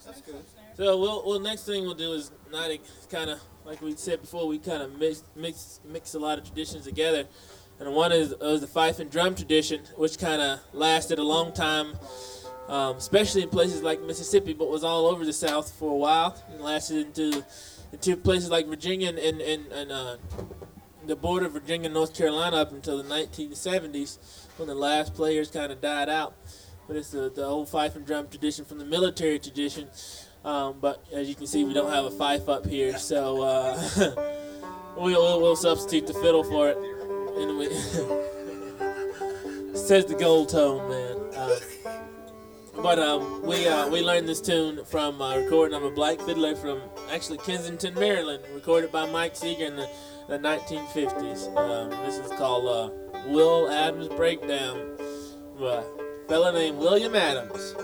That's good. So well, next thing we'll do is not kind of like we said before. We kind of mix a lot of traditions together, and one is the fife and drum tradition, which kind of lasted a long time, especially in places like Mississippi, but was all over the South for a while, and lasted into places like Virginia and the border of Virginia and North Carolina up until the 1970s, when the last players kind of died out. But it's the old fife and drum tradition from the military tradition. But as you can see, we don't have a fife up here, so we'll substitute the fiddle for it. And says the gold tone, man. But we learned this tune from a recording of a black fiddler from actually Kensington, Maryland, recorded by Mike Seeger in the 1950s. This is called Will Adams Breakdown, by a fella named William Adams.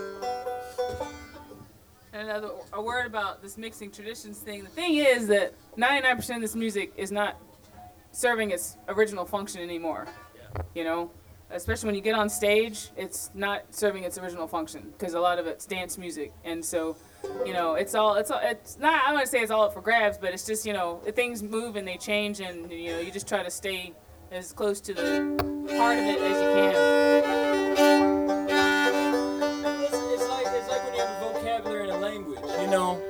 And a word about this mixing traditions thing. The thing is that 99% of this music is not serving its original function anymore. Yeah. You know, especially when you get on stage, it's not serving its original function because a lot of it's dance music, and so, you know, it's not. I don't want to say it's all up for grabs, but it's just, you know, things move and they change, and you know, you just try to stay as close to the heart of it as you can. It's like when you have a vocabulary in a language. You know,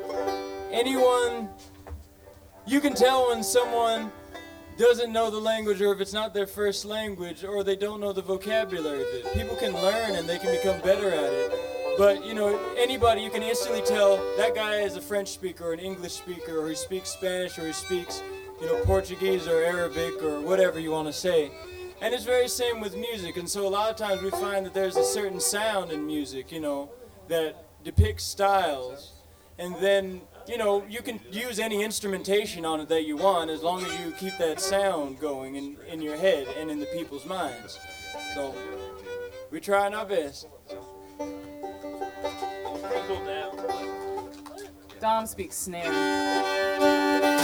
you can tell when someone doesn't know the language, or if it's not their first language, or they don't know the vocabulary of it. People can learn and they can become better at it. But, you know, anybody, you can instantly tell that guy is a French speaker or an English speaker, or he speaks Spanish, or he speaks, you know, Portuguese or Arabic or whatever you want to say. And it's very same with music. And so a lot of times we find that there's a certain sound in music, you know, that depicts styles. And then, you know, you can use any instrumentation on it that you want, as long as you keep that sound going in your head and in the people's minds. So we're trying our best. Dom speaks snare.